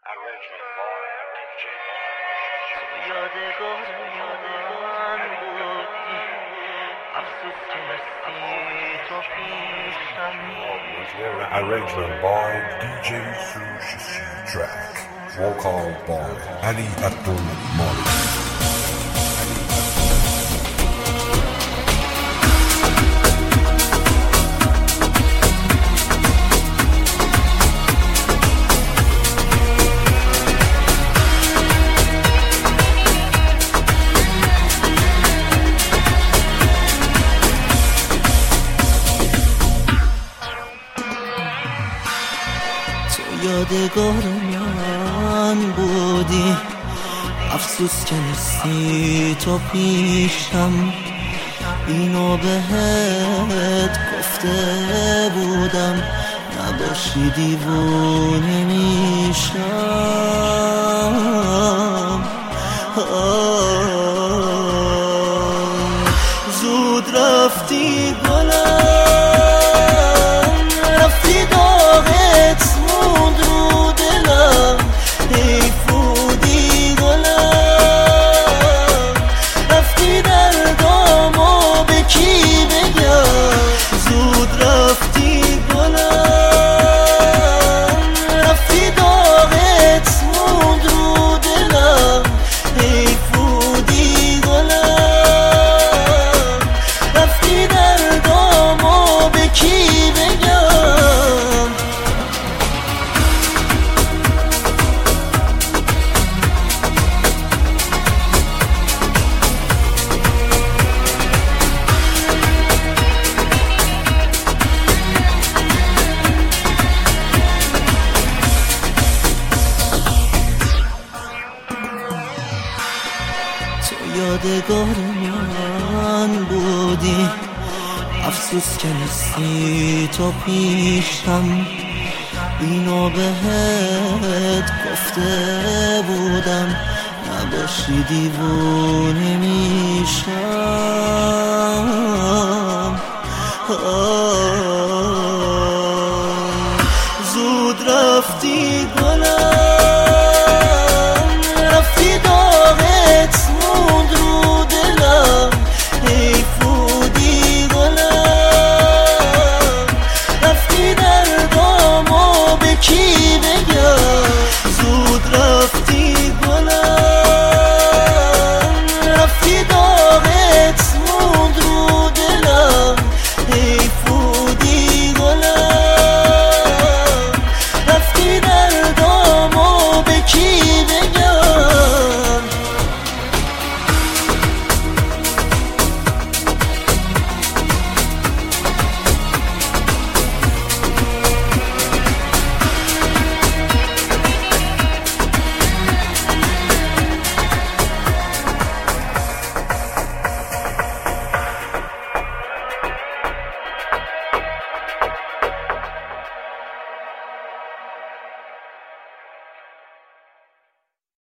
یادگار من بودی افسوس که نسی تو پیشم Arrangement by DJ Sushi Track. Vocal by Ali Abdul Malik. یادگار من بودی افسوس که نیستی تو پیشم اینو بهت گفته بودم نباشی دیوونه میشم زود رفتی گلم رفتی داغت موند رو دلم حیف بودی گلم رفتی دردامو به کی بگم زود رفتی گلم رفتی داغت موند رو دلم حیف بودی گلم رفتی دردامو به کی بگم یادگار من بودی افسوس که نیستی تو پیشم اینو بهت گفته بودم نباشی دیوونه میشم زود رفتی گلم